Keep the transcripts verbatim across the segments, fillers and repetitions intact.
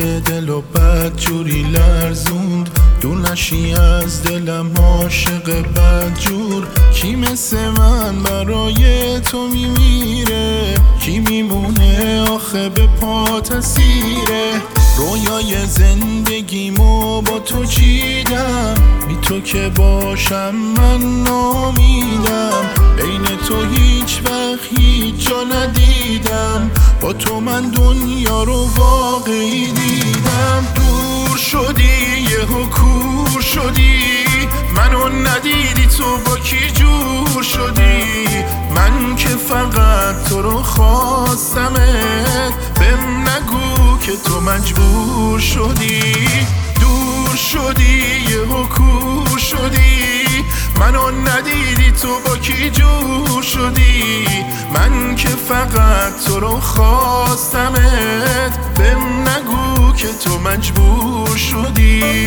دل و بد جوری لرزوند، دور نشی از دلم عاشق بد جور. کی مثل من برای تو میمیره، کی میمونه آخه به پا اسیره. رویای زندگیمو با تو چیدم، بی تو که باشم من نامیدم. بین تو هیچ وقت هیچ جا ندیدم، با تو من دنیا رو واقعی دیدم. دور شدی یهو کور شدی، منو ندیدی تو با کی جور شدی. من که فقط تو رو خواستمت، بهم نگو که تو مجبور شدی. دور شدی یهو کور شدی، منو ندیدی تو با کی جور شدی. من که فقط تو رو خواستمت، بهم نگو که تو مجبور شدی.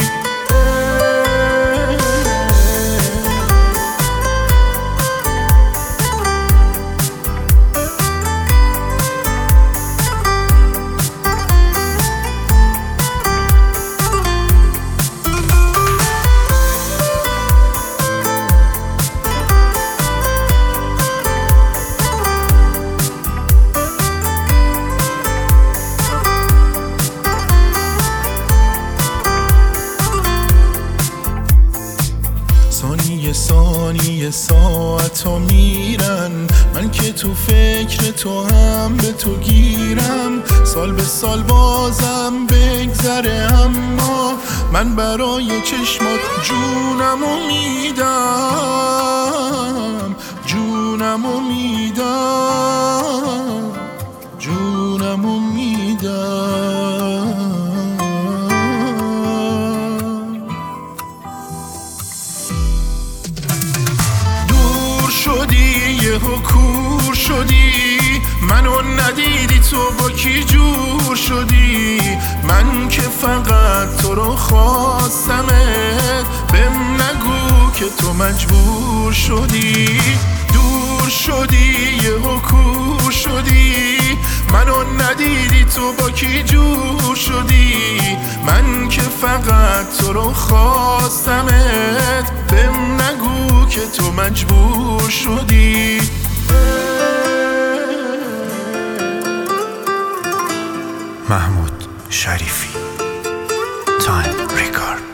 ثانیه ثانیه ساعتا میرن، من که تو فکر تو هم به تو گیرم. سال به سال بازم بگذره، اما من برای چشمات جونمو میدم، جونمو میدم، جونمو میدم. شدی یهو کور شدی، منو ندیدی تو با کی جور شدی. من که فقط تو رو خواستمت، بهم نگو که تو مجبور شدی. دور شدی یهو کور شدی، منو ندیدی تو با کی جور شدی. من که فقط تو رو خواستمت، بهم نگو که تو مجبور شدی. محمود شریفی، تایم ریکارد.